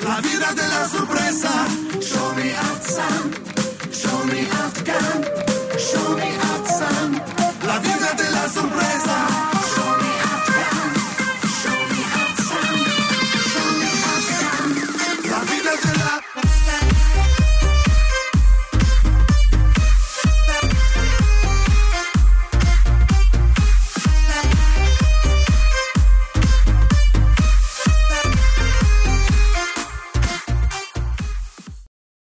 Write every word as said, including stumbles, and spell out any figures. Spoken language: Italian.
la vida della sorpresa. Show me up, sun, show me up, gun.